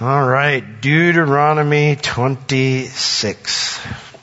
All right, Deuteronomy 26.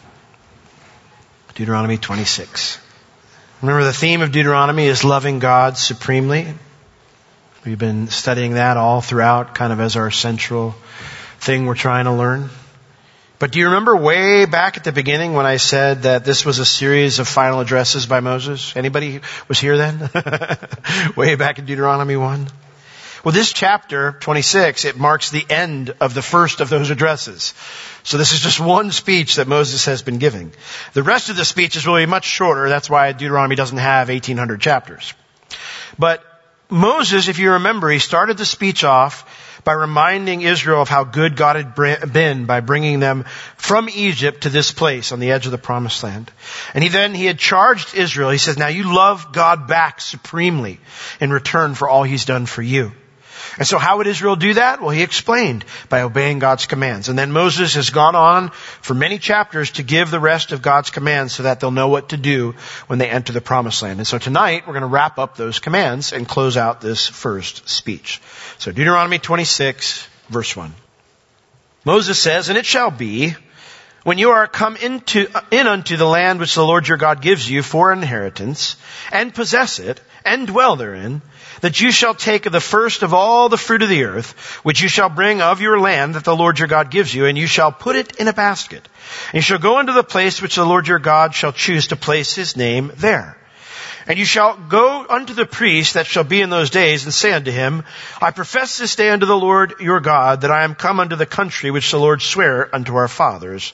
Deuteronomy 26. Remember, the theme of Deuteronomy is loving God supremely. We've been studying that all throughout, kind of as our central thing we're trying to learn. But do you remember way back at the beginning when I said that this was a series of final addresses by Moses? Anybody was here then? Way back in Deuteronomy 1? Well, this chapter, 26, it marks the end of the first of those addresses. So this is just one speech that Moses has been giving. The rest of the speech is really much shorter. That's why Deuteronomy doesn't have 1,800 chapters. But Moses, if you remember, he started the speech off by reminding Israel of how good God had been by bringing them from Egypt to this place on the edge of the promised land. And he had charged Israel. He says, now you love God back supremely in return for all He's done for you. And so how would Israel do that? Well, he explained by obeying God's commands. And then Moses has gone on for many chapters to give the rest of God's commands so that they'll know what to do when they enter the promised land. And so tonight we're going to wrap up those commands and close out this first speech. So Deuteronomy 26, verse 1. Moses says, and it shall be, when you are come in unto the land which the Lord your God gives you for an inheritance, and possess it, and dwell therein, that you shall take of the first of all the fruit of the earth, which you shall bring of your land that the Lord your God gives you, and you shall put it in a basket. And you shall go unto the place which the Lord your God shall choose to place His name there. And you shall go unto the priest that shall be in those days, and say unto him, I profess this day unto the Lord your God, that I am come unto the country which the Lord sware unto our fathers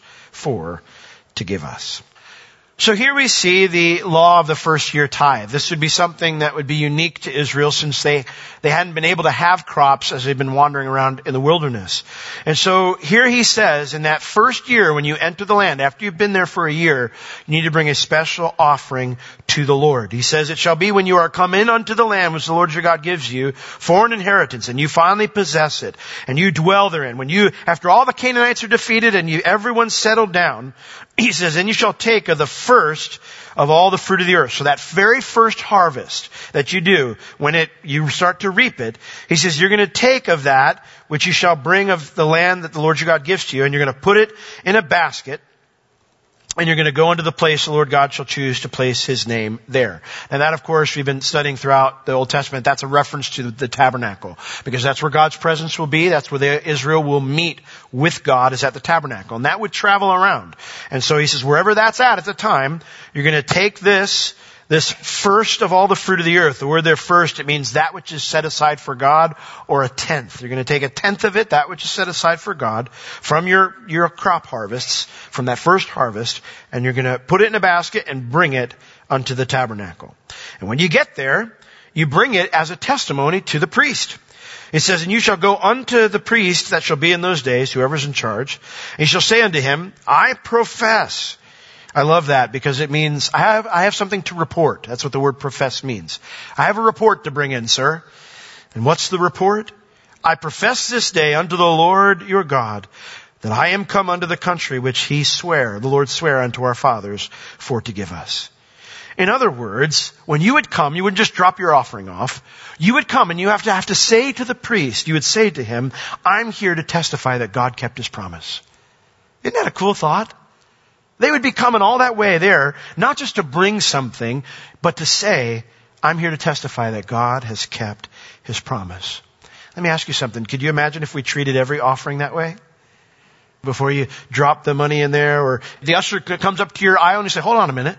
to give us. So here we see the law of the first year tithe. This would be something that would be unique to Israel since they hadn't been able to have crops as they've been wandering around in the wilderness. And so here he says in that first year when you enter the land, after you've been there for a year, you need to bring a special offering to the Lord. He says, it shall be when you are come in unto the land which the Lord your God gives you for an inheritance, and you finally possess it, and you dwell therein. When you, after all the Canaanites are defeated and everyone's settled down, he says, and you shall take of the first of all the fruit of the earth. So that very first harvest that you do, when you start to reap it, he says, you're going to take of that which you shall bring of the land that the Lord your God gives to you, and you're going to put it in a basket, and you're going to go into the place the Lord God shall choose to place His name there. And that, of course, we've been studying throughout the Old Testament. That's a reference to the tabernacle, because that's where God's presence will be. That's where Israel will meet with God, is at the tabernacle. And that would travel around. And so he says, wherever that's at the time, you're going to take this first of all the fruit of the earth. The word there first, it means that which is set aside for God, or a tenth. You're going to take a tenth of it, that which is set aside for God, from your crop harvests, from that first harvest, and you're going to put it in a basket and bring it unto the tabernacle. And when you get there, you bring it as a testimony to the priest. It says, and you shall go unto the priest that shall be in those days, whoever's in charge, and you shall say unto him, I profess. I love that because it means I have something to report. That's what the word profess means. I have a report to bring in, sir. And what's the report? I profess this day unto the Lord your God that I am come unto the country which the Lord sware unto our fathers for to give us. In other words, when you would come, you wouldn't just drop your offering off. You would come and you have to say to the priest, you would say to him, I'm here to testify that God kept His promise. Isn't that a cool thought? They would be coming all that way there, not just to bring something, but to say, I'm here to testify that God has kept His promise. Let me ask you something. Could you imagine if we treated every offering that way? Before you drop the money in there, or the usher comes up to your aisle and you say, hold on a minute,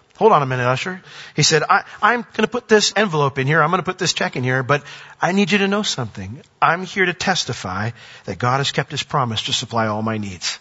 usher. He said, I'm going to put this envelope in here. I'm going to put this check in here, but I need you to know something. I'm here to testify that God has kept His promise to supply all my needs.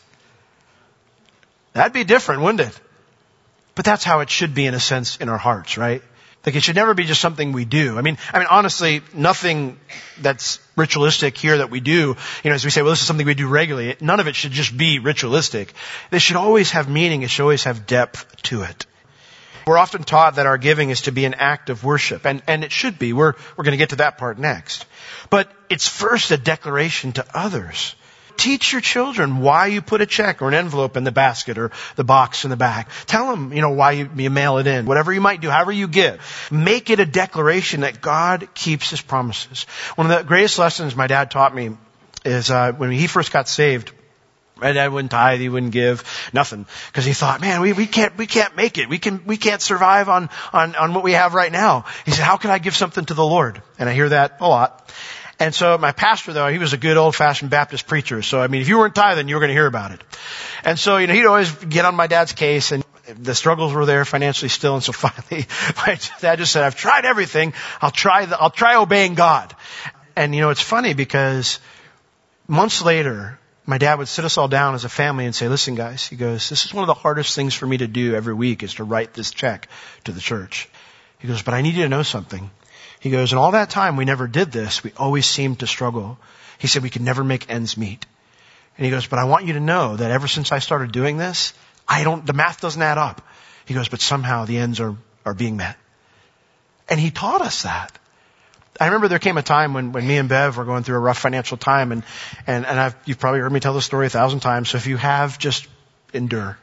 That'd be different, wouldn't it? But that's how it should be in a sense in our hearts, right? Like it should never be just something we do. I mean, honestly, nothing that's ritualistic here that we do, as we say, well, this is something we do regularly. None of it should just be ritualistic. This should always have meaning. It should always have depth to it. We're often taught that our giving is to be an act of worship, and it should be. We're going to get to that part next. But it's first a declaration to others. Teach your children why you put a check or an envelope in the basket or the box in the back. Tell them, why you mail it in. Whatever you might do, however you give. Make it a declaration that God keeps His promises. One of the greatest lessons my dad taught me is when he first got saved, my dad wouldn't tithe, he wouldn't give, nothing. Because he thought, man, we can't make it. We can't survive on what we have right now. He said, how can I give something to the Lord? And I hear that a lot. And so my pastor, though, he was a good old-fashioned Baptist preacher. So, I mean, if you weren't tithing, you were going to hear about it. And so, he'd always get on my dad's case, and the struggles were there financially still. And so finally, my dad just said, I've tried everything. I'll try obeying God. And, it's funny because months later, my dad would sit us all down as a family and say, listen, guys, he goes, this is one of the hardest things for me to do every week is to write this check to the church. He goes, but I need you to know something. He goes, and all that time we never did this. We always seemed to struggle. He said we could never make ends meet. And he goes, but I want you to know that ever since I started doing this, the math doesn't add up. He goes, but somehow the ends are being met. And he taught us that. I remember there came a time when me and Bev were going through a rough financial time, and you've probably heard me tell the story 1,000 times, so if you have, just endure.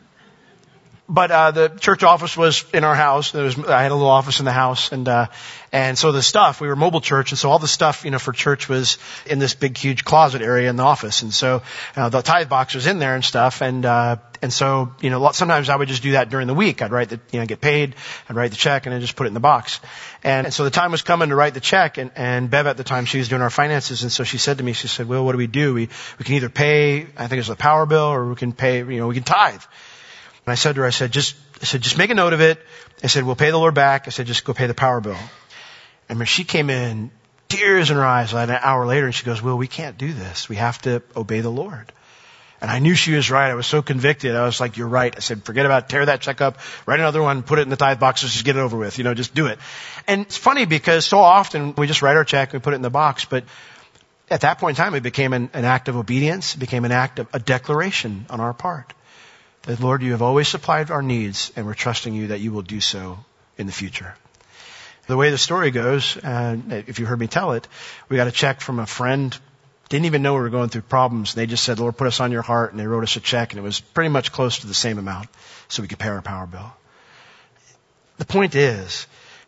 But the church office was in our house. I had a little office in the house, and so the stuff, we were a mobile church, and so all the stuff, for church was in this big, huge closet area in the office, and so the tithe box was in there and stuff, and so sometimes I would just do that during the week. I'd write get paid, I'd write the check, and then just put it in the box. And so the time was coming to write the check, and Bev at the time, she was doing our finances, and so she said to me, she said, Will, what do? We can either pay, I think it's the power bill, or we can pay, we can tithe. And I said to her, just make a note of it. I said, we'll pay the Lord back. I said, just go pay the power bill. And when she came in, tears in her eyes, like an hour later, and she goes, Will, we can't do this. We have to obey the Lord. And I knew she was right. I was so convicted. I was like, you're right. I said, forget about it. Tear that check up, write another one, put it in the tithe box, just get it over with. Just do it. And it's funny because so often we just write our check, we put it in the box, but at that point in time, it became an act of obedience. It became an act of a declaration on our part. That, Lord, you have always supplied our needs, and we're trusting you that you will do so in the future. The way the story goes, if you heard me tell it, we got a check from a friend, didn't even know we were going through problems. They just said, Lord, put us on your heart, and they wrote us a check, and it was pretty much close to the same amount, so we could pay our power bill. The point is,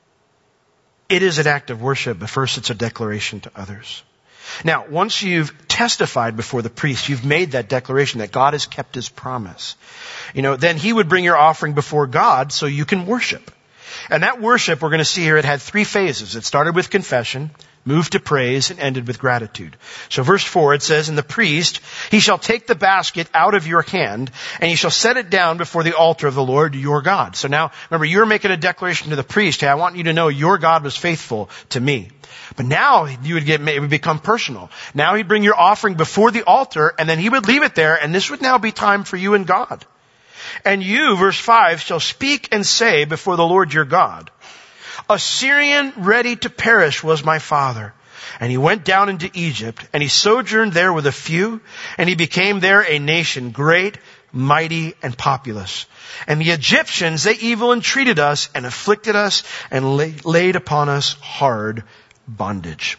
it is an act of worship, but first it's a declaration to others. Now, once you've testified before the priest, you've made that declaration that God has kept his promise. Then he would bring your offering before God so you can worship. And that worship, we're going to see here, it had 3 phases. It started with confession, moved to praise, and ended with gratitude. So verse 4, it says, and the priest, he shall take the basket out of your hand, and he shall set it down before the altar of the Lord your God. So now, remember, you're making a declaration to the priest, hey, I want you to know your God was faithful to me. But now it would become personal. Now he'd bring your offering before the altar, and then he would leave it there, and this would now be time for you and God. And you, verse 5, shall speak and say before the Lord your God, a Syrian ready to perish was my father. And he went down into Egypt, and he sojourned there with a few, and he became there a nation great, mighty, and populous. And the Egyptians, they evil entreated us, and afflicted us, and laid upon us hard bondage.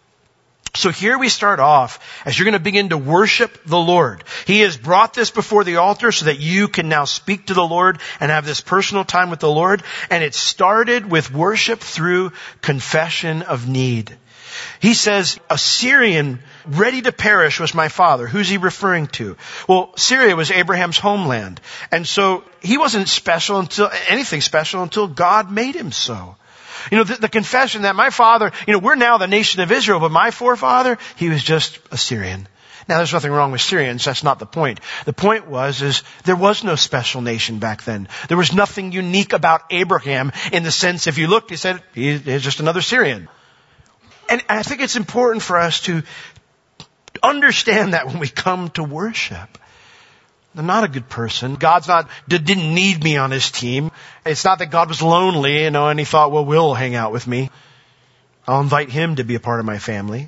So here we start off as you're going to begin to worship the Lord. He has brought this before the altar so that you can now speak to the Lord and have this personal time with the Lord. And it started with worship through confession of need. He says, a Syrian ready to perish was my father. Who's he referring to? Well, Syria was Abraham's homeland. And so he wasn't anything special until God made him so. The confession that my father, we're now the nation of Israel, but my forefather, he was just a Syrian. Now, there's nothing wrong with Syrians. That's not the point. The point is there was no special nation back then. There was nothing unique about Abraham in the sense, if you looked, he said, he's just another Syrian. And I think it's important for us to understand that when we come to worship. I'm not a good person. Didn't need me on his team. It's not that God was lonely, and he thought, well, Will hang out with me. I'll invite him to be a part of my family.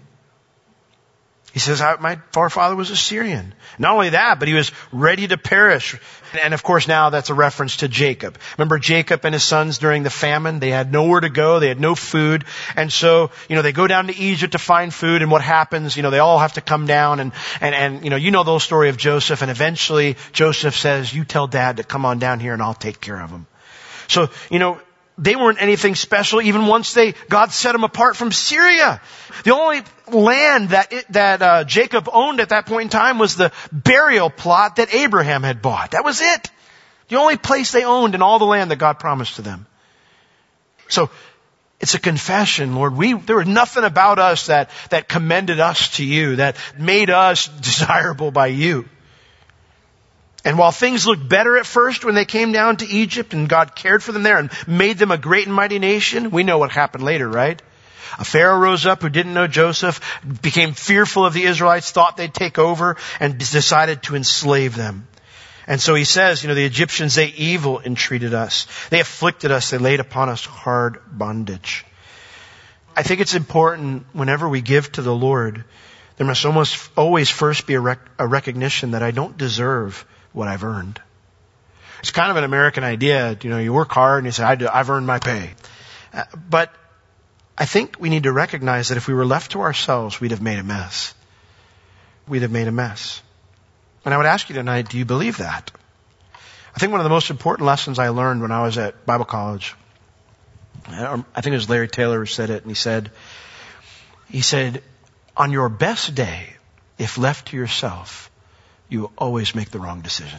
He says, my forefather was a Syrian. Not only that, but he was ready to perish. And of course now that's a reference to Jacob. Remember Jacob and his sons during the famine? They had nowhere to go. They had no food. And so, they go down to Egypt to find food. And what happens? They all have to come down and the whole story of Joseph. And eventually Joseph says, you tell Dad to come on down here and I'll take care of him. So, they weren't anything special even once God set them apart from Syria. The only land that Jacob owned at that point in time was the burial plot that Abraham had bought. That was it. The only place they owned in all the land that God promised to them. So it's a confession, Lord. There was nothing about us that commended us to you, that made us desirable by you. And while things looked better at first when they came down to Egypt and God cared for them there and made them a great and mighty nation, we know what happened later, right? A Pharaoh rose up who didn't know Joseph, became fearful of the Israelites, thought they'd take over, and decided to enslave them. And so he says, the Egyptians, they evil entreated us. They afflicted us. They laid upon us hard bondage. I think it's important whenever we give to the Lord, there must almost always first be a recognition that I don't deserve what I've earned. It's kind of an American idea. You work hard and you say, I've earned my pay. But I think we need to recognize that if we were left to ourselves, we'd have made a mess. We'd have made a mess. And I would ask you tonight, do you believe that? I think one of the most important lessons I learned when I was at Bible college, I think it was Larry Taylor who said it, and he said, on your best day, if left to yourself, you will always make the wrong decision.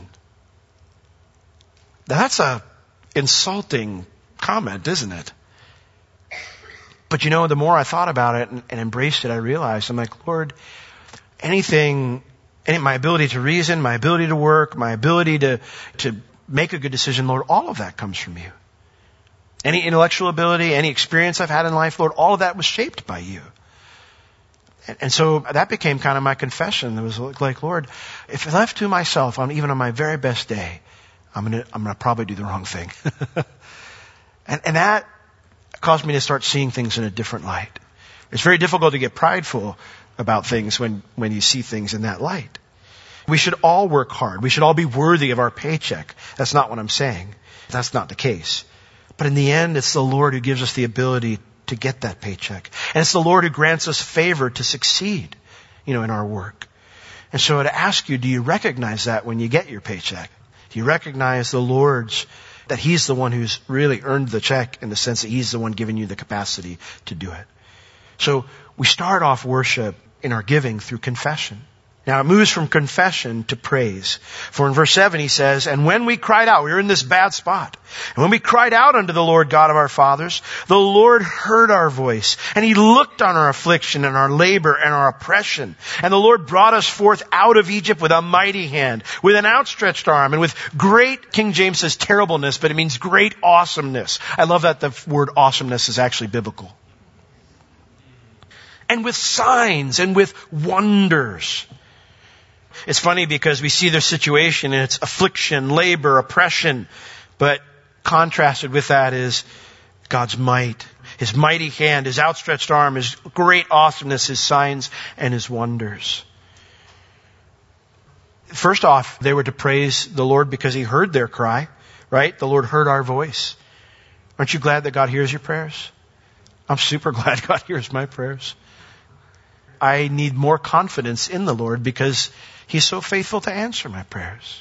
Now that's a insulting comment, isn't it? But the more I thought about it and embraced it, I realized, I'm like, Lord, my ability to reason, my ability to work, my ability to make a good decision, Lord, all of that comes from you. Any intellectual ability, any experience I've had in life, Lord, all of that was shaped by you. And so that became kind of my confession. It was like, Lord, if left to myself, even on my very best day, I'm gonna probably do the wrong thing. and that caused me to start seeing things in a different light. It's very difficult to get prideful about things when you see things in that light. We should all work hard. We should all be worthy of our paycheck. That's not what I'm saying. That's not the case. But in the end, it's the Lord who gives us the ability to get that paycheck. And it's the Lord who grants us favor to succeed, in our work. And so I'd ask you, do you recognize that when you get your paycheck? Do you recognize that He's the one who's really earned the check in the sense that He's the one giving you the capacity to do it? So we start off worship in our giving through confession. Now it moves from confession to praise. For in verse 7 he says, and when we cried out, we were in this bad spot. And when we cried out unto the Lord God of our fathers, the Lord heard our voice. And He looked on our affliction and our labor and our oppression. And the Lord brought us forth out of Egypt with a mighty hand, with an outstretched arm, and with great, King James says terribleness, but it means great awesomeness. I love that the word awesomeness is actually biblical. And with signs and with wonders. It's funny because we see their situation and it's affliction, labor, oppression. But contrasted with that is God's might, His mighty hand, His outstretched arm, His great awesomeness, His signs and His wonders. First off, they were to praise the Lord because He heard their cry, right? The Lord heard our voice. Aren't you glad that God hears your prayers? I'm super glad God hears my prayers. I need more confidence in the Lord because He's so faithful to answer my prayers.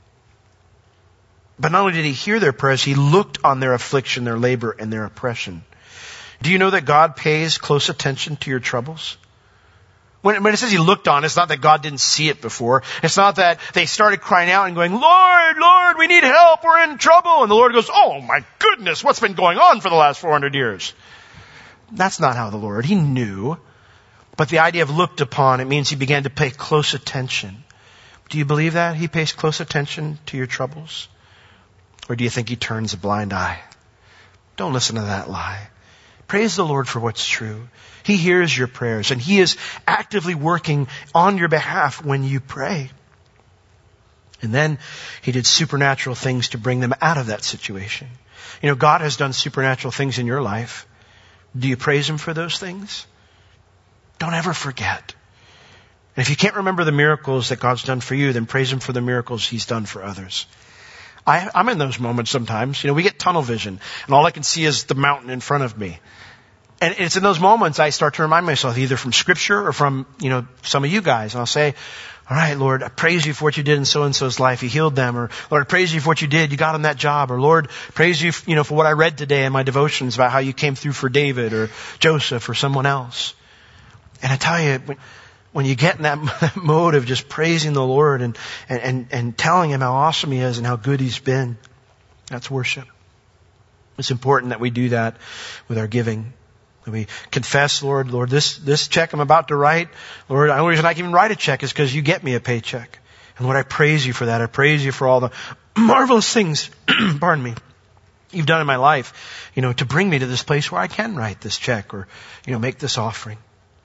But not only did He hear their prayers, He looked on their affliction, their labor, and their oppression. Do you know that God pays close attention to your troubles? When it says He looked on, it's not that God didn't see it before. It's not that they started crying out and going, Lord, Lord, we need help, we're in trouble. And the Lord goes, oh my goodness, what's been going on for the last 400 years? That's not how the Lord, He knew. But the idea of looked upon, it means He began to pay close attention. Do you believe that? He pays close attention to your troubles? Or do you think He turns a blind eye? Don't listen to that lie. Praise the Lord for what's true. He hears your prayers and He is actively working on your behalf when you pray. And then He did supernatural things to bring them out of that situation. God has done supernatural things in your life. Do you praise Him for those things? Don't ever forget. And if you can't remember the miracles that God's done for you, then praise Him for the miracles He's done for others. I'm in those moments sometimes. We get tunnel vision, and all I can see is the mountain in front of me. And it's in those moments I start to remind myself, either from Scripture or from, some of you guys. And I'll say, All right, Lord, I praise you for what you did in so-and-so's life. You healed them. Or, Lord, I praise you for what you did. You got them that job. Or, Lord, praise you, for what I read today in my devotions about how you came through for David or Joseph or someone else. And I tell you, when you get in that mode of just praising the Lord and telling him how awesome he is and how good he's been, that's worship. It's important that we do that with our giving. That we confess, Lord, this check I'm about to write, Lord, the only reason I can even write a check is because you get me a paycheck. And Lord, I praise you for that. I praise you for all the marvelous things, pardon me, you've done in my life, to bring me to this place where I can write this check or, make this offering.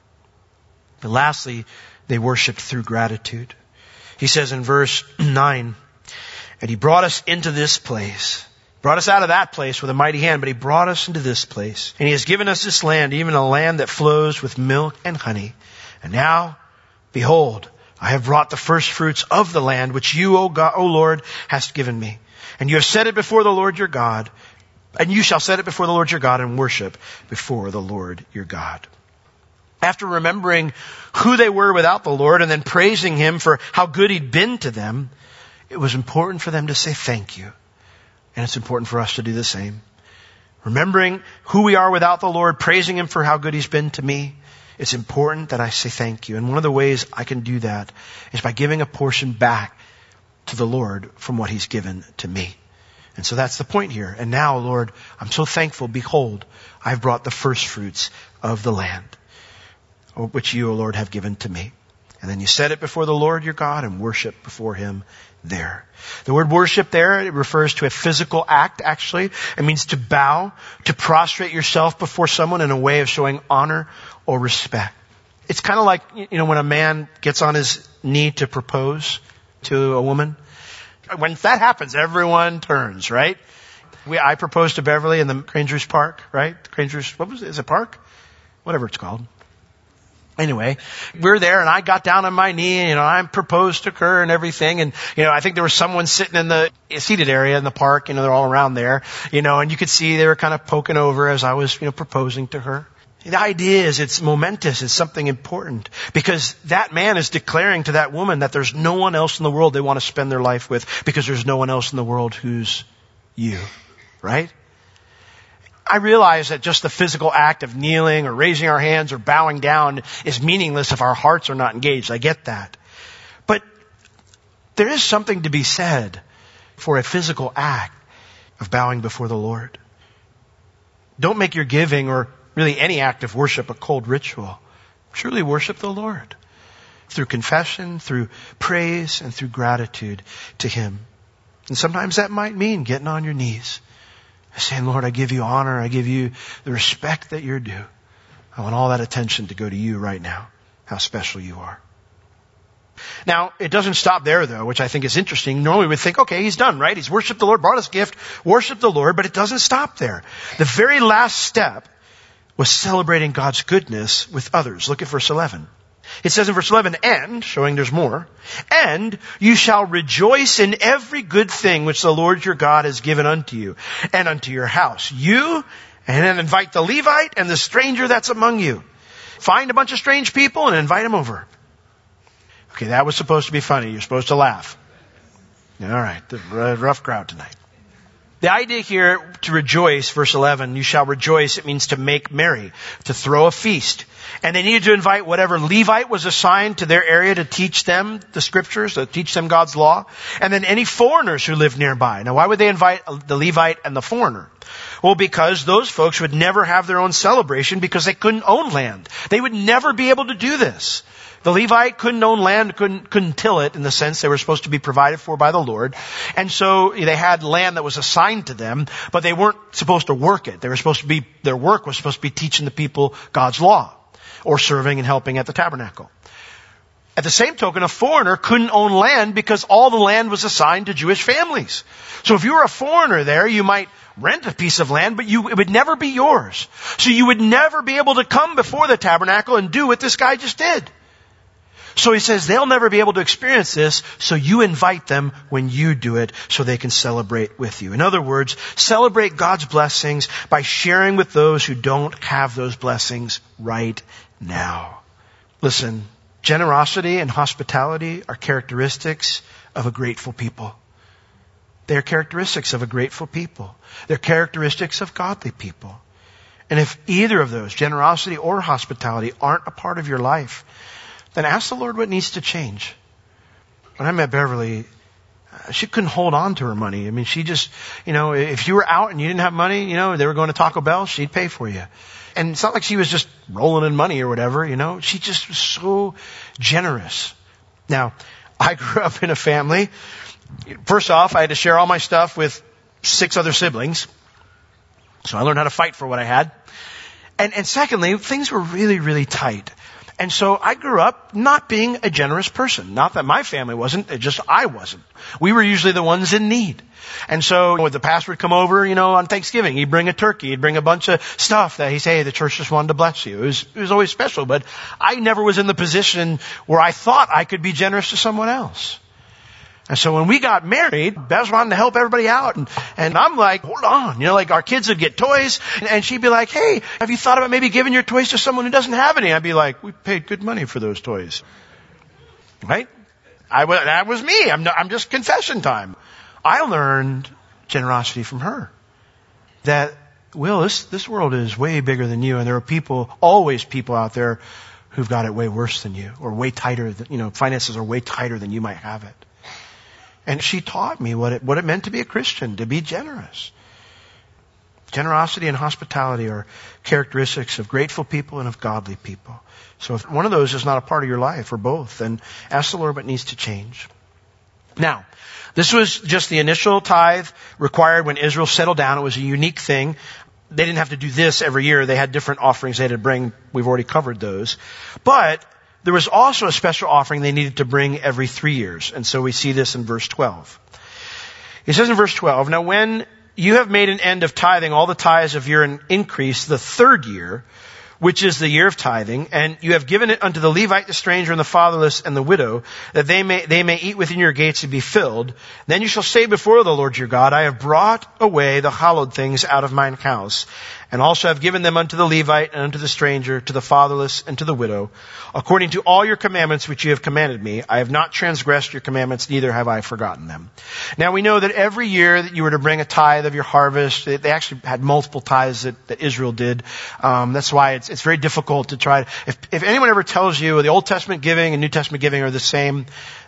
And lastly, they worshiped through gratitude. He says in verse 9, and he brought us into this place. Brought us out of that place with a mighty hand, but he brought us into this place. And he has given us this land, even a land that flows with milk and honey. And now, behold, I have brought the first fruits of the land, which you, O God, O Lord, hast given me. And you have set it before the Lord your God. And you shall set it before the Lord your God and worship before the Lord your God. After remembering who they were without the Lord and then praising him for how good he'd been to them, it was important for them to say thank you. And it's important for us to do the same. Remembering who we are without the Lord, praising him for how good he's been to me, it's important that I say thank you. And one of the ways I can do that is by giving a portion back to the Lord from what he's given to me. And so that's the point here. And now, Lord, I'm so thankful. Behold, I've brought the first fruits of the land, which you, O Lord, have given to me. And then you set it before the Lord your God and worship before him there. The word worship there, it refers to a physical act, actually. It means to bow, to prostrate yourself before someone in a way of showing honor or respect. It's kind of like, when a man gets on his knee to propose to a woman. When that happens, everyone turns, right? I proposed to Beverly in the Granger's Park, right? Is it park? Whatever it's called. Anyway, we're there and I got down on my knee and, I proposed to her and everything. And, I think there was someone sitting in the seated area in the park, they're all around there, and you could see they were kind of poking over as I was, proposing to her. The idea is it's momentous. It's something important because that man is declaring to that woman that there's no one else in the world they want to spend their life with because there's no one else in the world who's you, right? I realize that just the physical act of kneeling or raising our hands or bowing down is meaningless if our hearts are not engaged. I get that. But there is something to be said for a physical act of bowing before the Lord. Don't make your giving or really any act of worship a cold ritual. Truly worship the Lord through confession, through praise, and through gratitude to him. And sometimes that might mean getting on your knees. Saying, Lord, I give you honor. I give you the respect that you're due. I want all that attention to go to you right now. How special you are. Now, it doesn't stop there though, which I think is interesting. Normally we would think, okay, he's done, right? He's worshiped the Lord, brought his gift, worshiped the Lord, but it doesn't stop there. The very last step was celebrating God's goodness with others. Look at verse 11. It says in verse 11, and, showing there's more, and you shall rejoice in every good thing which the Lord your God has given unto you and unto your house. You, and then invite the Levite and the stranger that's among you. Find a bunch of strange people and invite them over. Okay, that was supposed to be funny. You're supposed to laugh. All right, the rough crowd tonight. The idea here to rejoice, verse 11, you shall rejoice, it means to make merry, to throw a feast. And they needed to invite whatever Levite was assigned to their area to teach them the scriptures, to teach them God's law. And then any foreigners who lived nearby. Now why would they invite the Levite and the foreigner? Well, because those folks would never have their own celebration because they couldn't own land. They would never be able to do this. The Levite couldn't own land, couldn't till it in the sense they were supposed to be provided for by the Lord. And so they had land that was assigned to them, but they weren't supposed to work it. Their work was supposed to be teaching the people God's law or serving and helping at the tabernacle. At the same token, a foreigner couldn't own land because all the land was assigned to Jewish families. So if you were a foreigner there, you might rent a piece of land, but it would never be yours. So you would never be able to come before the tabernacle and do what this guy just did. So he says they'll never be able to experience this, so you invite them when you do it so they can celebrate with you. In other words, celebrate God's blessings by sharing with those who don't have those blessings right now. Listen, Generosity and hospitality are characteristics of a grateful people. They are characteristics of a grateful people. They're characteristics of godly people. And if either of those, generosity or hospitality, aren't a part of your life, then ask the Lord what needs to change. When I met Beverly, she couldn't hold on to her money. I mean, she just, if you were out and you didn't have money, they were going to Taco Bell, she'd pay for you. And it's not like she was just rolling in money or whatever, She just was so generous. Now, I grew up in a family. First off, I had to share all my stuff with 6 other siblings. So I learned how to fight for what I had. And secondly, things were really, really tight. And so I grew up not being a generous person. Not that my family wasn't, just I wasn't. We were usually the ones in need. And so when the pastor would come over, on Thanksgiving, he'd bring a turkey, he'd bring a bunch of stuff that he'd say, hey, the church just wanted to bless you. It was always special, but I never was in the position where I thought I could be generous to someone else. And so when we got married, Bev's wanting to help everybody out. And I'm like, hold on. Our kids would get toys. And she'd be like, hey, have you thought about maybe giving your toys to someone who doesn't have any? I'd be like, we paid good money for those toys. Right? That was me. I'm just confession time. I learned generosity from her. That, Will, this world is way bigger than you. And there are always people out there who've got it way worse than you. Or way tighter, finances are way tighter than you might have it. And she taught me what it meant to be a Christian, to be generous. Generosity and hospitality are characteristics of grateful people and of godly people. So if one of those is not a part of your life, or both, then ask the Lord what needs to change. Now, this was just the initial tithe required when Israel settled down. It was a unique thing. They didn't have to do this every year. They had different offerings they had to bring. We've already covered those. But there was also a special offering they needed to bring every 3 years. And so we see this in verse 12. It says in verse 12, now when you have made an end of tithing all the tithes of your increase the 3rd year, which is the year of tithing, and you have given it unto the Levite, the stranger, and the fatherless, and the widow, that they may eat within your gates and be filled, then you shall say before the Lord your God, I have brought away the hallowed things out of mine house, and also have given them unto the Levite, and unto the stranger, to the fatherless, and to the widow, according to all your commandments which you have commanded me. I have not transgressed your commandments, neither have I forgotten them. Now we know that every year that you were to bring a tithe of your harvest, they actually had multiple tithes that Israel did. That's why it's very difficult to try. If anyone ever tells you the Old Testament giving and New Testament giving are the same,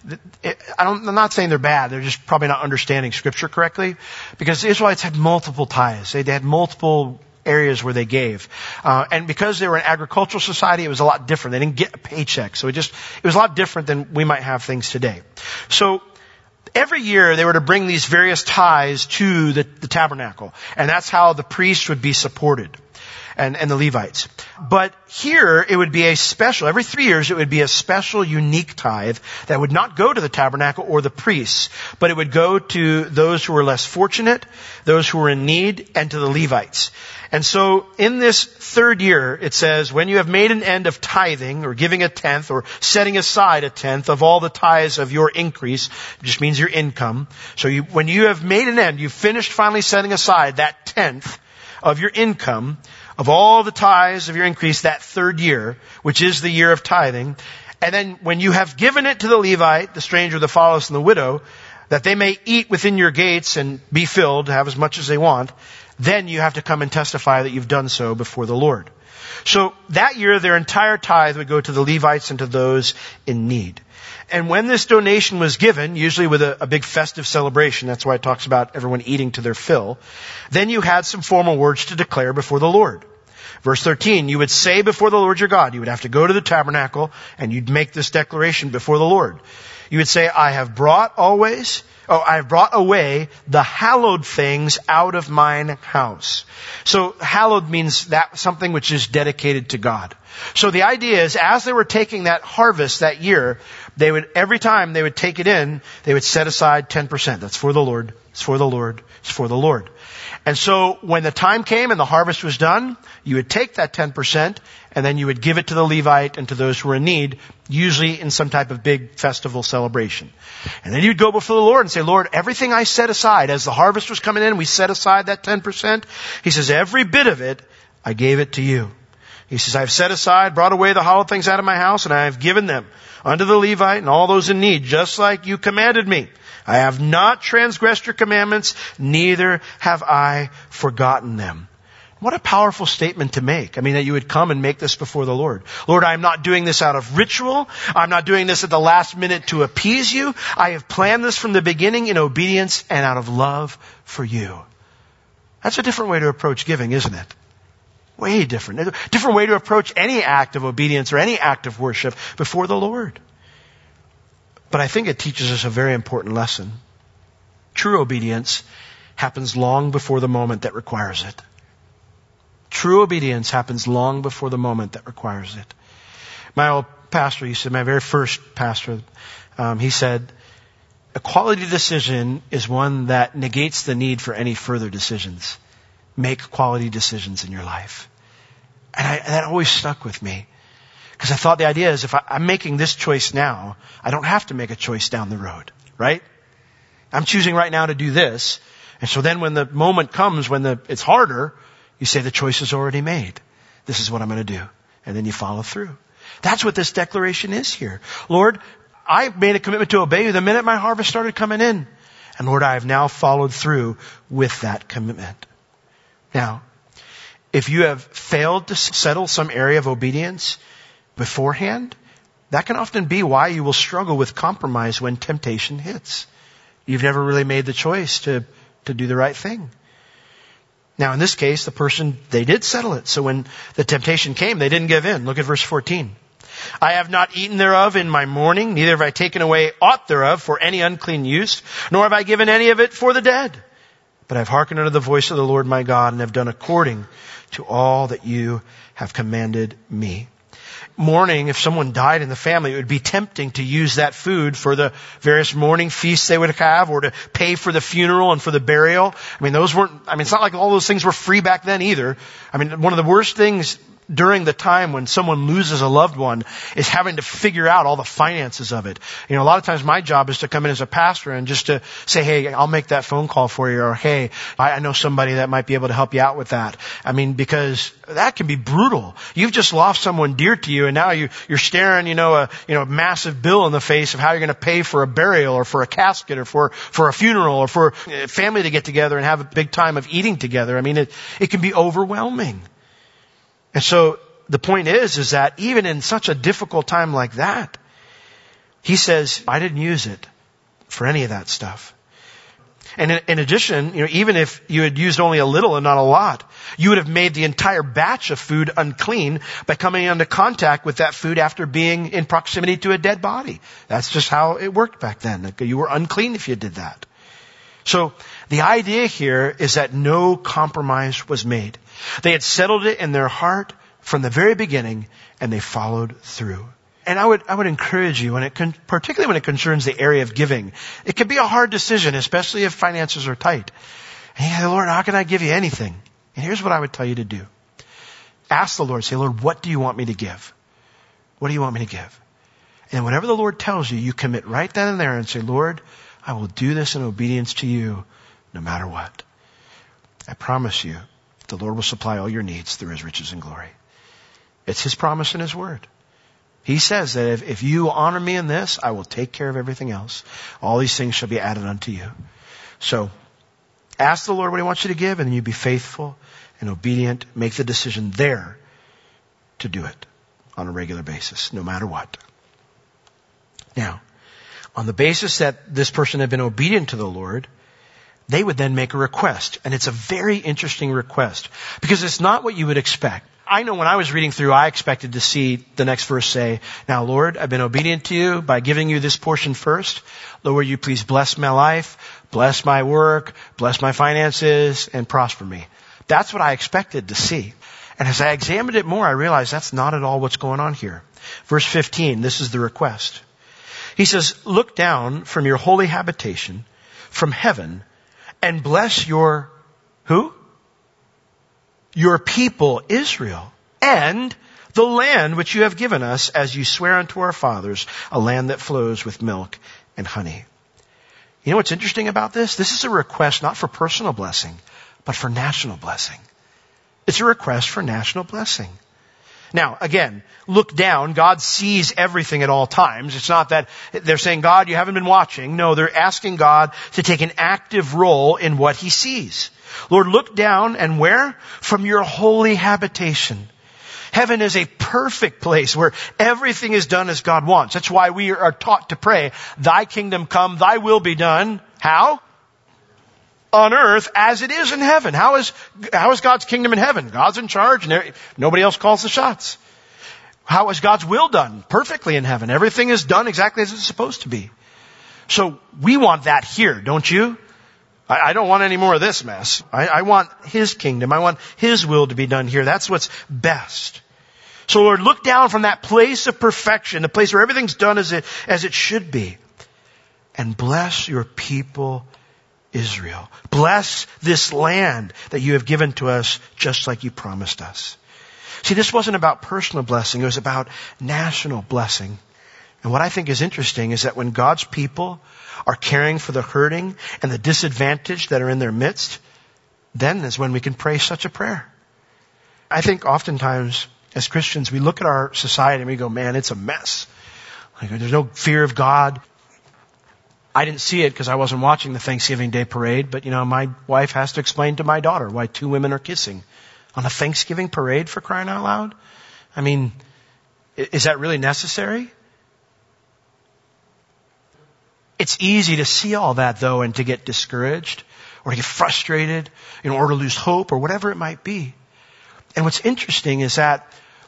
I'm not saying they're bad. They're just probably not understanding Scripture correctly, because the Israelites had multiple tithes. They had multiple areas where they gave. And because they were an agricultural society, it was a lot different. They didn't get a paycheck. So it was a lot different than we might have things today. So every year they were to bring these various tithes to the tabernacle. And that's how the priests would be supported. And the Levites. But here it would be every 3 years it would be a special, unique tithe that would not go to the tabernacle or the priests, but it would go to those who were less fortunate, those who were in need, and to the Levites. And so in this 3rd year, it says, when you have made an end of tithing, or giving a tenth, or setting aside a tenth of all the tithes of your increase, it just means your income. So when you have made an end, you've finished finally setting aside that tenth of your income, of all the tithes of your increase that 3rd year, which is the year of tithing. And then when you have given it to the Levite, the stranger, the fatherless, and the widow, that they may eat within your gates and be filled, have as much as they want, then you have to come and testify that you've done so before the Lord. So that year, their entire tithe would go to the Levites and to those in need. And when this donation was given, usually with a big festive celebration, that's why it talks about everyone eating to their fill, then you had some formal words to declare before the Lord. Verse 13, you would say before the Lord your God, you would have to go to the tabernacle and you'd make this declaration before the Lord. You would say, I have brought away the hallowed things out of mine house. So hallowed means that something which is dedicated to God. So the idea is, as they were taking that harvest that year, every time they would take it in, they would set aside 10%. That's for the Lord. It's for the Lord. It's for the Lord. And so when the time came and the harvest was done, you would take that 10% and then you would give it to the Levite and to those who were in need, usually in some type of big festival celebration. And then you'd go before the Lord and say, Lord, everything I set aside, as the harvest was coming in, we set aside that 10%. He says, every bit of it, I gave it to you. He says, I have set aside, brought away the hallowed things out of my house, and I have given them unto the Levite and all those in need, just like you commanded me. I have not transgressed your commandments, neither have I forgotten them. What a powerful statement to make. I mean, that you would come and make this before the Lord. Lord, I am not doing this out of ritual. I'm not doing this at the last minute to appease you. I have planned this from the beginning in obedience and out of love for you. That's a different way to approach giving, isn't it? Way different. A different way to approach any act of obedience or any act of worship before the Lord. But I think it teaches us a very important lesson. True obedience happens long before the moment that requires it. True obedience happens long before the moment that requires it. My old pastor, he said, my very first pastor, he said, a quality decision is one that negates the need for any further decisions. Make quality decisions in your life. And that always stuck with me. Because I thought the idea is if I'm making this choice now, I don't have to make a choice down the road, right? I'm choosing right now to do this. And so then when the moment comes, when it's harder, you say the choice is already made. This is what I'm going to do. And then you follow through. That's what this declaration is here. Lord, I made a commitment to obey you the minute my harvest started coming in. And Lord, I have now followed through with that commitment. Now, if you have failed to settle some area of obedience beforehand, that can often be why you will struggle with compromise when temptation hits. You've never really made the choice to do the right thing. Now, in this case, the person, they did settle it. So when the temptation came, they didn't give in. Look at verse 14. I have not eaten thereof in my mourning, neither have I taken away aught thereof for any unclean use, nor have I given any of it for the dead. But I have hearkened unto the voice of the Lord my God, and have done according to all that you have commanded me. Mourning, if someone died in the family, it would be tempting to use that food for the various mourning feasts they would have, or to pay for the funeral and for the burial. It's not like all those things were free back then either. One of the worst things during the time when someone loses a loved one is having to figure out all the finances of it. A lot of times my job is to come in as a pastor and just to say, hey, I'll make that phone call for you, or hey, I know somebody that might be able to help you out with that. Because that can be brutal. You've just lost someone dear to you, and now you're staring, a massive bill in the face of how you're going to pay for a burial or for a casket or for a funeral or for a family to get together and have a big time of eating together. It can be overwhelming. And so the point is that even in such a difficult time like that, he says, I didn't use it for any of that stuff. And in addition, even if you had used only a little and not a lot, you would have made the entire batch of food unclean by coming into contact with that food after being in proximity to a dead body. That's just how it worked back then. You were unclean if you did that. So the idea here is that no compromise was made. They had settled it in their heart from the very beginning, and they followed through. And I would encourage you, particularly when it concerns the area of giving, it can be a hard decision, especially if finances are tight. And you say, Lord, how can I give you anything? And here's what I would tell you to do. Ask the Lord, say, Lord, what do you want me to give? What do you want me to give? And whatever the Lord tells you, you commit right then and there and say, Lord, I will do this in obedience to you no matter what. I promise you, the Lord will supply all your needs through his riches and glory. It's his promise in his word. He says that if you honor me in this, I will take care of everything else. All these things shall be added unto you. So ask the Lord what he wants you to give, and then you be faithful and obedient. Make the decision there to do it on a regular basis, no matter what. Now, on the basis that this person had been obedient to the Lord, they would then make a request. And it's a very interesting request because it's not what you would expect. I know when I was reading through, I expected to see the next verse say, now Lord, I've been obedient to you by giving you this portion first. Lord, will you please bless my life, bless my work, bless my finances, and prosper me. That's what I expected to see. And as I examined it more, I realized that's not at all what's going on here. Verse 15, this is the request. He says, look down from your holy habitation, from heaven, and bless your, who? Your people, Israel, and the land which you have given us as you swear unto our fathers, a land that flows with milk and honey. You know what's interesting about this? This is a request not for personal blessing, but for national blessing. It's a request for national blessing. Now, again, look down. God sees everything at all times. It's not that they're saying, God, you haven't been watching. No, they're asking God to take an active role in what he sees. Lord, look down and where? From your holy habitation. Heaven is a perfect place where everything is done as God wants. That's why we are taught to pray, thy kingdom come, thy will be done. How? On earth as it is in heaven. How is God's kingdom in heaven? God's in charge and nobody else calls the shots. How is God's will done? Perfectly in heaven. Everything is done exactly as it's supposed to be. So we want that here, don't you? I don't want any more of this mess. I want his kingdom. I want his will to be done here. That's what's best. So Lord, look down from that place of perfection, the place where everything's done as it should be, and bless your people, Israel. Bless this land that you have given to us just like you promised us. See, this wasn't about personal blessing. It was about national blessing. And what I think is interesting is that when God's people are caring for the hurting and the disadvantaged that are in their midst, then is when we can pray such a prayer. I think oftentimes as Christians, we look at our society and we go, man, it's a mess. Like, there's no fear of God. I didn't see it because I wasn't watching the Thanksgiving Day parade, but my wife has to explain to my daughter why two women are kissing on a Thanksgiving parade, for crying out loud. I mean, is that really necessary? It's easy to see all that though and to get discouraged or to get frustrated, or to lose hope or whatever it might be. And what's interesting is that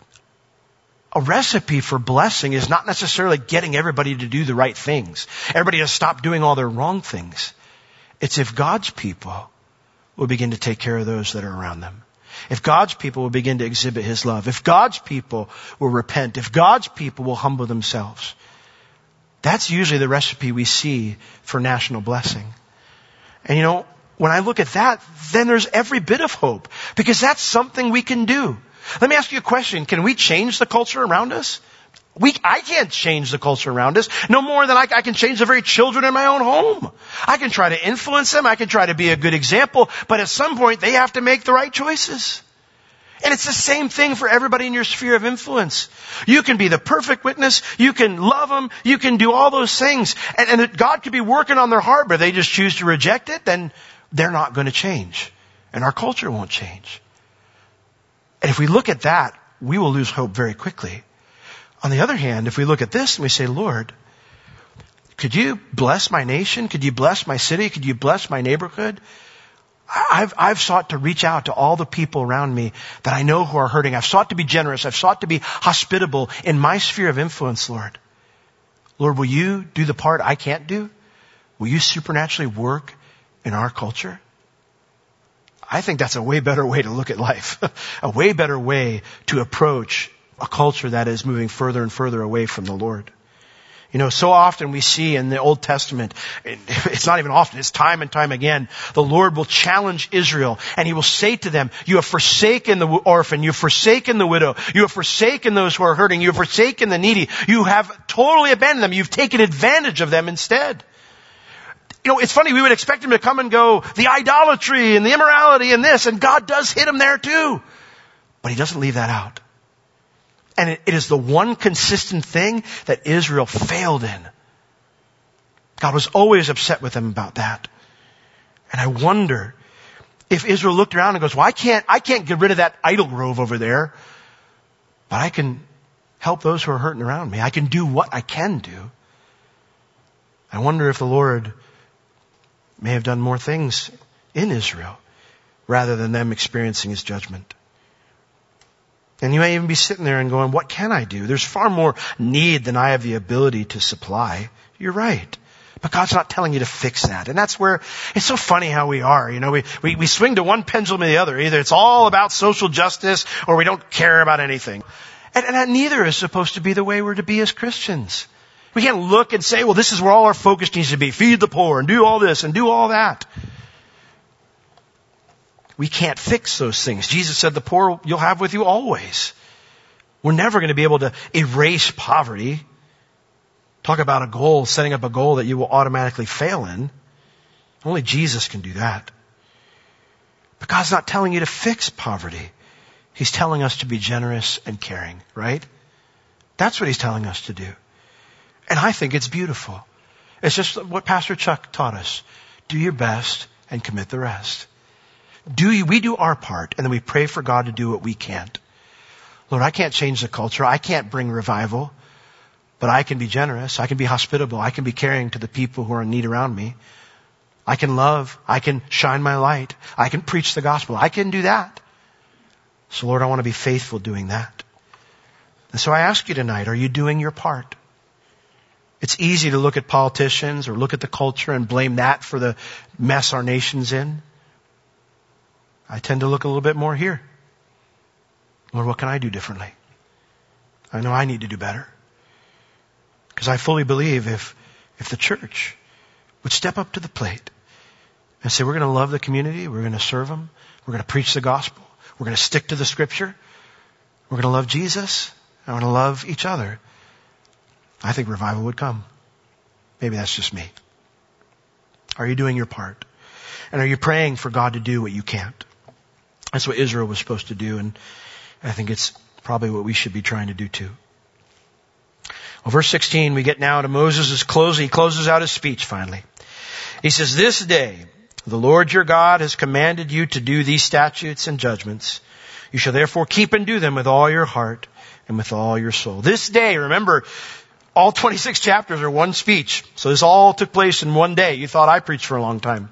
a recipe for blessing is not necessarily getting everybody to do the right things. Everybody to stop doing all their wrong things. It's if God's people will begin to take care of those that are around them. If God's people will begin to exhibit his love. If God's people will repent. If God's people will humble themselves. That's usually the recipe we see for national blessing. And when I look at that, then there's every bit of hope. Because that's something we can do. Let me ask you a question. Can we change the culture around us? I can't change the culture around us. No more than I can change the very children in my own home. I can try to influence them. I can try to be a good example. But at some point, they have to make the right choices. And it's the same thing for everybody in your sphere of influence. You can be the perfect witness. You can love them. You can do all those things. And God could be working on their heart, but they just choose to reject it. Then they're not going to change. And our culture won't change. And if we look at that, we will lose hope very quickly. On the other hand, if we look at this and we say, Lord, could you bless my nation? Could you bless my city? Could you bless my neighborhood? I've sought to reach out to all the people around me that I know who are hurting. I've sought to be generous. I've sought to be hospitable in my sphere of influence, Lord. Lord, will you do the part I can't do? Will you supernaturally work in our culture? I think that's a way better way to look at life. A way better way to approach a culture that is moving further and further away from the Lord. So often we see in the Old Testament, it's not even often, it's time and time again, the Lord will challenge Israel and he will say to them, you have forsaken the orphan, you have forsaken the widow, you have forsaken those who are hurting, you have forsaken the needy, you have totally abandoned them, you've taken advantage of them instead. It's funny, we would expect him to come and go, the idolatry and the immorality and this, and God does hit him there too. But he doesn't leave that out. And it is the one consistent thing that Israel failed in. God was always upset with them about that. And I wonder if Israel looked around and goes, well, I can't get rid of that idol grove over there, but I can help those who are hurting around me. I can do what I can do. I wonder if the Lord may have done more things in Israel rather than them experiencing his judgment. And you may even be sitting there and going, what can I do? There's far more need than I have the ability to supply. You're right. But God's not telling you to fix that. And that's where it's so funny how we are. We swing to one pendulum or the other. Either it's all about social justice or we don't care about anything. And neither is supposed to be the way we're to be as Christians. We can't look and say, well, this is where all our focus needs to be. Feed the poor and do all this and do all that. We can't fix those things. Jesus said the poor you'll have with you always. We're never going to be able to erase poverty. Talk about a goal, setting up a goal that you will automatically fail in. Only Jesus can do that. But God's not telling you to fix poverty. He's telling us to be generous and caring, right? That's what he's telling us to do. And I think it's beautiful. It's just what Pastor Chuck taught us. Do your best and commit the rest. We do our part, and then we pray for God to do what we can't. Lord, I can't change the culture. I can't bring revival. But I can be generous. I can be hospitable. I can be caring to the people who are in need around me. I can love. I can shine my light. I can preach the gospel. I can do that. So Lord, I want to be faithful doing that. And so I ask you tonight, are you doing your part? It's easy to look at politicians or look at the culture and blame that for the mess our nation's in. I tend to look a little bit more here. Lord, what can I do differently? I know I need to do better. Because I fully believe if the church would step up to the plate and say, we're going to love the community, we're going to serve them, we're going to preach the gospel, we're going to stick to the scripture, we're going to love Jesus, and we're going to love each other, I think revival would come. Maybe that's just me. Are you doing your part? And are you praying for God to do what you can't? That's what Israel was supposed to do, and I think it's probably what we should be trying to do too. Well, verse 16, we get now to Moses' closing. He closes out his speech finally. He says, this day the Lord your God has commanded you to do these statutes and judgments. You shall therefore keep and do them with all your heart and with all your soul. This day, remember, all 26 chapters are one speech. So this all took place in one day. You thought I preached for a long time.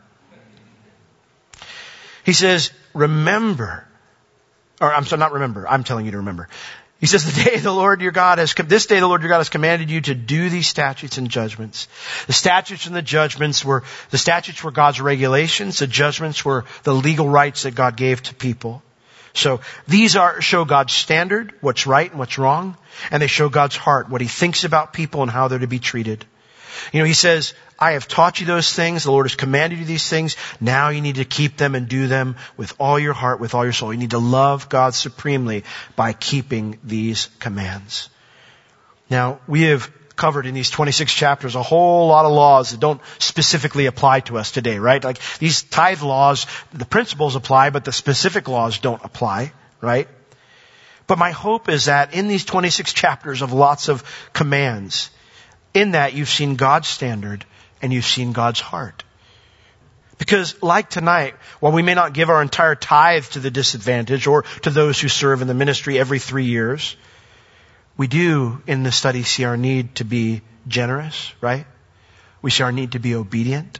He says, remember. I'm telling you to remember. He says, this day the Lord your God has commanded you to do these statutes and judgments. The statutes and the judgments were God's regulations. The judgments were the legal rights that God gave to people. So these show God's standard, what's right and what's wrong. And they show God's heart, what he thinks about people and how they're to be treated. He says, I have taught you those things. The Lord has commanded you these things. Now you need to keep them and do them with all your heart, with all your soul. You need to love God supremely by keeping these commands. Now, we have covered in these 26 chapters a whole lot of laws that don't specifically apply to us today, right? Like these tithe laws, the principles apply, but the specific laws don't apply, right? But my hope is that in these 26 chapters of lots of commands, in that you've seen God's standard and you've seen God's heart. Because like tonight, while we may not give our entire tithe to the disadvantaged or to those who serve in the ministry every 3 years, we do in the study see our need to be generous, right? We see our need to be obedient.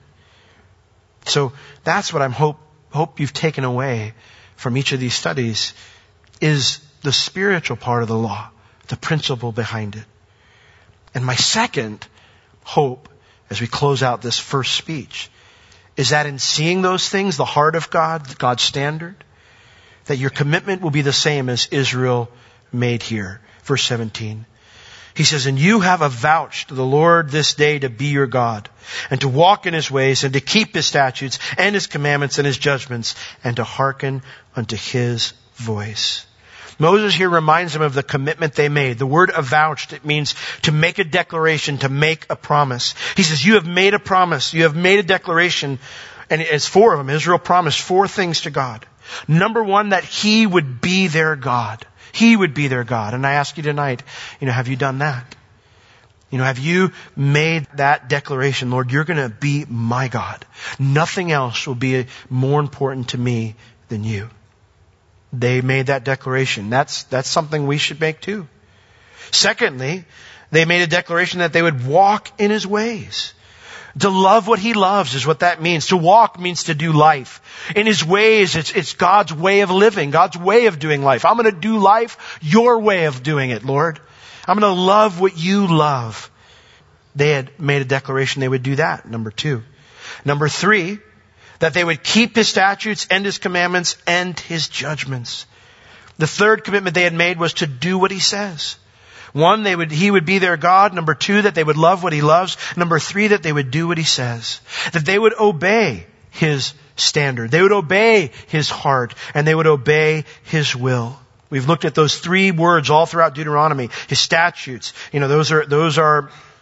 So that's what I hope you've taken away from each of these studies is the spiritual part of the law, the principle behind it. And my second hope as we close out this first speech is that in seeing those things, the heart of God, God's standard, that your commitment will be the same as Israel made here. Verse 17. He says, and you have avouched the Lord this day to be your God, and to walk in his ways, and to keep his statutes, and his commandments, and his judgments, and to hearken unto his voice. Moses here reminds them of the commitment they made. The word avouched, it means to make a declaration, to make a promise. He says, you have made a promise. You have made a declaration. And it's 4 of them. Israel promised 4 things to God. Number 1, that he would be their God. He would be their God. And I ask you tonight, have you done that? Have you made that declaration? Lord, you're going to be my God. Nothing else will be more important to me than you. They made that declaration. That's something we should make too. Secondly, they made a declaration that they would walk in his ways. To love what he loves is what that means. To walk means to do life. In his ways, it's God's way of living, God's way of doing life. I'm going to do life your way of doing it, Lord. I'm going to love what you love. They had made a declaration they would do that. Number 2. Number 3, that they would keep his statutes and his commandments and his judgments. The third commitment they had made was to do what he says. 1, he would be their God. Number 2, that they would love what he loves. Number 3, that they would do what he says. That they would obey his standard. They would obey his heart. And they would obey his will. We've looked at those 3 words all throughout Deuteronomy. His statutes. Those are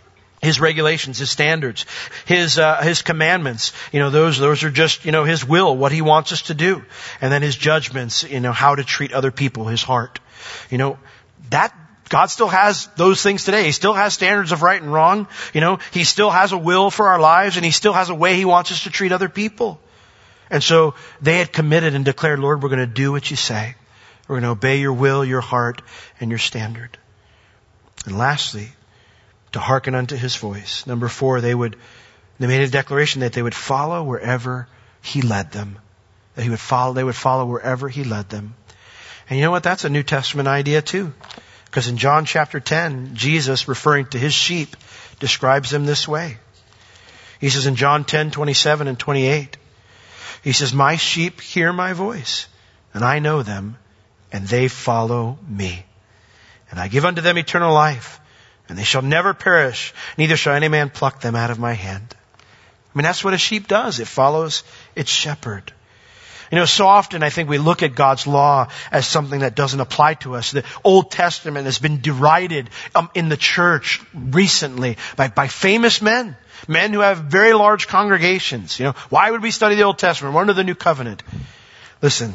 His regulations, His standards, His commandments. Those are just, His will, what He wants us to do. And then His judgments, how to treat other people, His heart. That God still has those things today. He still has standards of right and wrong. He still has a will for our lives, and He still has a way He wants us to treat other people. And so they had committed and declared, Lord, we're going to do what You say. We're going to obey Your will, Your heart, and Your standard. And lastly, to hearken unto His voice. Number 4, they made a declaration that they would follow wherever He led them. That they would follow wherever He led them. And you know what? That's a New Testament idea too. Because in John chapter 10, Jesus, referring to His sheep, describes them this way. He says in John 10:27 and 28, He says, my sheep hear my voice, and I know them, and they follow me. And I give unto them eternal life, and they shall never perish, neither shall any man pluck them out of my hand. That's what a sheep does. It follows its shepherd. So often I think we look at God's law as something that doesn't apply to us. The Old Testament has been derided in the church recently by famous men who have very large congregations. Why would we study the Old Testament? We're under the New Covenant. Listen,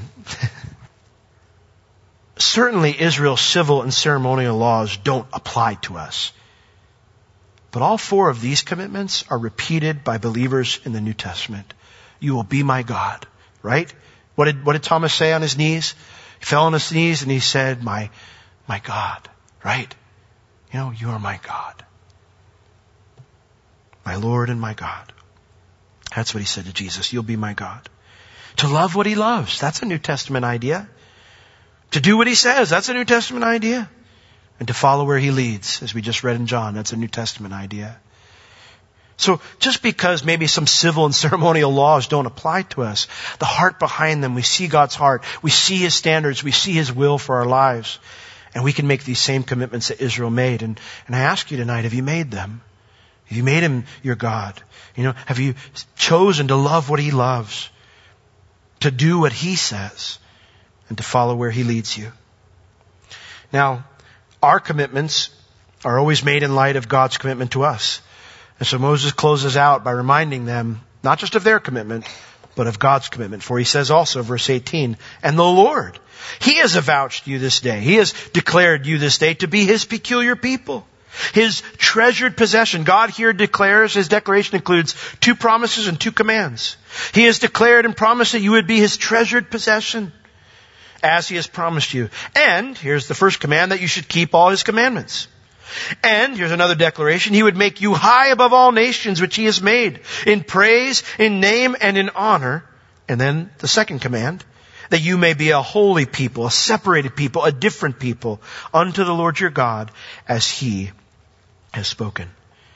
certainly Israel's civil and ceremonial laws don't apply to us. But all 4 of these commitments are repeated by believers in the New Testament. You will be my God, right? What did Thomas say on his knees? He fell on his knees and he said, my God, right? You are my God. My Lord and my God. That's what he said to Jesus. You'll be my God. To love what He loves. That's a New Testament idea. To do what He says. That's a New Testament idea. And to follow where He leads, as we just read in John. That's a New Testament idea. So just because maybe some civil and ceremonial laws don't apply to us, the heart behind them, we see God's heart. We see His standards. We see His will for our lives. And we can make these same commitments that Israel made. And I ask you tonight, have you made them? Have you made Him your God? Have you chosen to love what He loves? To do what He says? And to follow where He leads you? Now, our commitments are always made in light of God's commitment to us. And so Moses closes out by reminding them, not just of their commitment, but of God's commitment. For he says also, verse 18, and the Lord, He has avouched you this day. He has declared you this day to be His peculiar people. His treasured possession. God here declares, His declaration includes 2 promises and 2 commands. He has declared and promised that you would be His treasured possession, as He has promised you. And, here's the first command, that you should keep all His commandments. And, here's another declaration, He would make you high above all nations which He has made, in praise, in name, and in honor. And then the second command, that you may be a holy people, a separated people, a different people, unto the Lord your God, as He has spoken.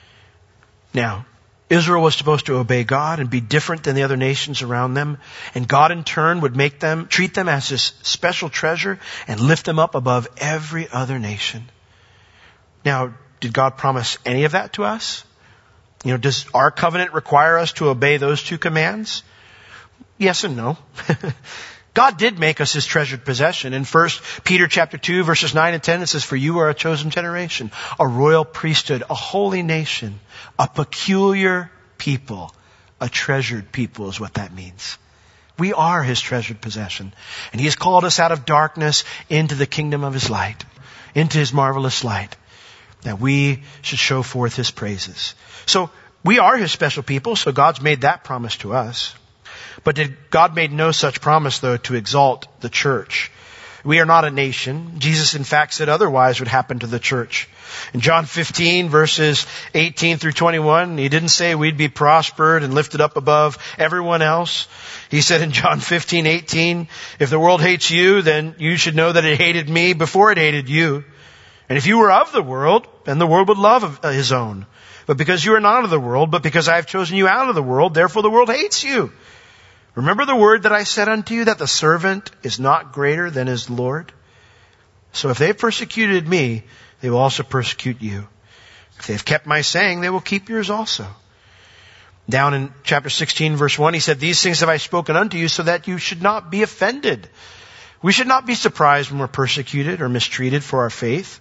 Now, Israel was supposed to obey God and be different than the other nations around them. And God in turn would treat them as His special treasure and lift them up above every other nation. Now, did God promise any of that to us? Does our covenant require us to obey those 2 commands? Yes and no. God did make us His treasured possession. In 1 Peter chapter 2, verses 9 and 10, it says, for you are a chosen generation, a royal priesthood, a holy nation, a peculiar people, a treasured people is what that means. We are His treasured possession. And He has called us out of darkness into the kingdom of His light, into His marvelous light, that we should show forth His praises. So we are His special people, so God's made that promise to us. But God made no such promise, though, to exalt the church. We are not a nation. Jesus, in fact, said otherwise would happen to the church. In John 15, verses 18 through 21, He didn't say we'd be prospered and lifted up above everyone else. He said in John 15:18, if the world hates you, then you should know that it hated me before it hated you. And if you were of the world, then the world would love his own. But because you are not of the world, but because I have chosen you out of the world, therefore the world hates you. Remember the word that I said unto you, that the servant is not greater than his Lord? So if they have persecuted me, they will also persecute you. If they have kept my saying, they will keep yours also. Down in chapter 16, verse 1, he said, these things have I spoken unto you so that you should not be offended. We should not be surprised when we're persecuted or mistreated for our faith.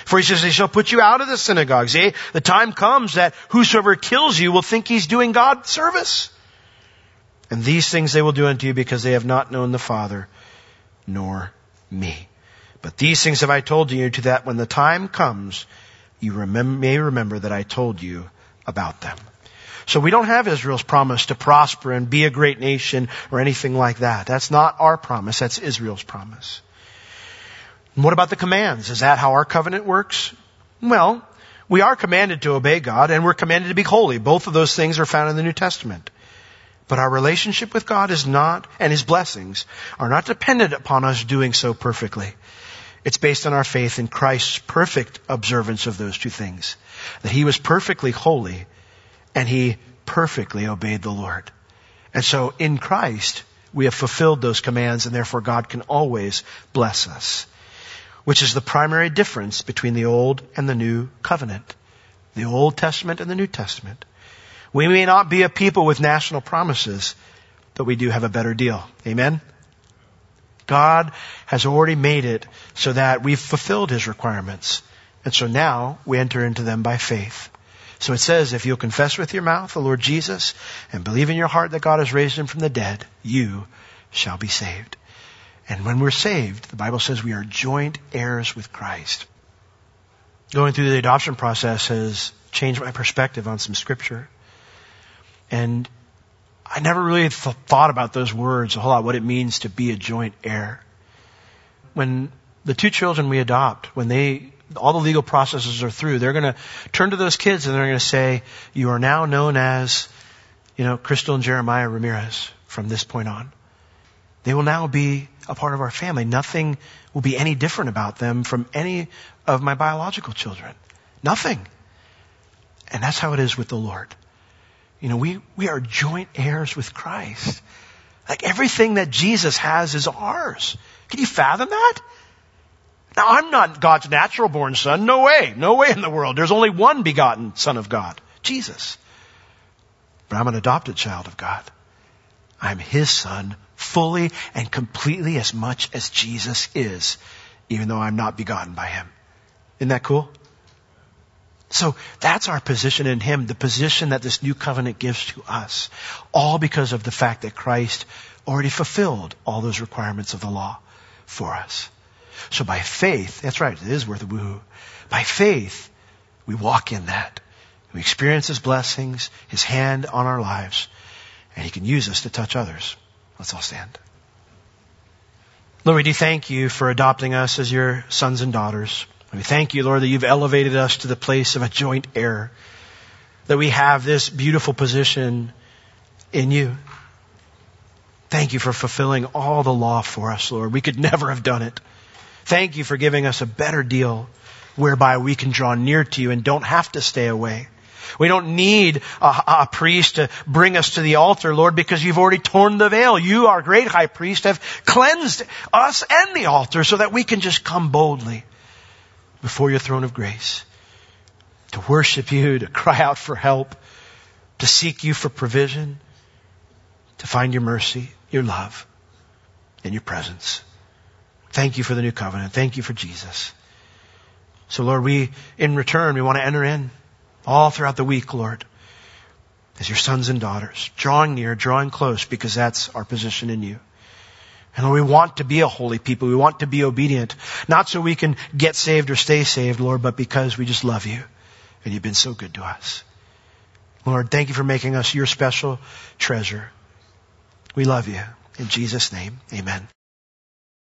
For he says, they shall put you out of the synagogues. The time comes that whosoever kills you will think he's doing God service. And these things they will do unto you because they have not known the Father nor me. But these things have I told you to that when the time comes, you may remember that I told you about them. So we don't have Israel's promise to prosper and be a great nation or anything like that. That's not our promise. That's Israel's promise. And what about the commands? Is that how our covenant works? Well, we are commanded to obey God and we're commanded to be holy. Both of those things are found in the New Testament. But our relationship with God is not, and His blessings are not dependent upon us doing so perfectly. It's based on our faith in Christ's perfect observance of those two things. That He was perfectly holy and He perfectly obeyed the Lord. And so in Christ, we have fulfilled those commands and therefore God can always bless us. Which is the primary difference between the Old and the New Covenant. The Old Testament and the New Testament. We may not be a people with national promises, but we do have a better deal. Amen? God has already made it so that we've fulfilled His requirements. And so now we enter into them by faith. So it says, if you'll confess with your mouth the Lord Jesus and believe in your heart that God has raised Him from the dead, you shall be saved. And when we're saved, the Bible says we are joint heirs with Christ. Going through the adoption process has changed my perspective on some scripture. And I never really thought about those words a whole lot, what it means to be a joint heir. When the two children we adopt, when all the legal processes are through, they're going to turn to those kids and they're going to say, you are now known as, Crystal and Jeremiah Ramirez from this point on. They will now be a part of our family. Nothing will be any different about them from any of my biological children. Nothing. And that's how it is with the Lord. We are joint heirs with Christ. Like everything that Jesus has is ours. Can you fathom that? Now, I'm not God's natural born son. No way. No way in the world. There's only one begotten Son of God, Jesus. But I'm an adopted child of God. I'm His son fully and completely as much as Jesus is, even though I'm not begotten by Him. Isn't that cool? So that's our position in Him, the position that this new covenant gives to us. All because of the fact that Christ already fulfilled all those requirements of the law for us. So by faith, that's right, it is worth a woohoo. By faith, we walk in that. We experience His blessings, His hand on our lives, and He can use us to touch others. Let's all stand. Lord, we do thank You for adopting us as Your sons and daughters. We thank You, Lord, that You've elevated us to the place of a joint heir, that we have this beautiful position in You. Thank You for fulfilling all the law for us, Lord. We could never have done it. Thank You for giving us a better deal whereby we can draw near to You and don't have to stay away. We don't need a priest to bring us to the altar, Lord, because You've already torn the veil. You, our great high priest, have cleansed us and the altar so that we can just come boldly before Your throne of grace, to worship You, to cry out for help, to seek You for provision, to find Your mercy, Your love, and Your presence. Thank You for the new covenant. Thank You for Jesus. So Lord, in return, we want to enter in all throughout the week, Lord, as Your sons and daughters, drawing near, drawing close, because that's our position in You. And Lord, we want to be a holy people. We want to be obedient. Not so we can get saved or stay saved, Lord, but because we just love You. And You've been so good to us. Lord, thank You for making us Your special treasure. We love You. In Jesus' name, amen.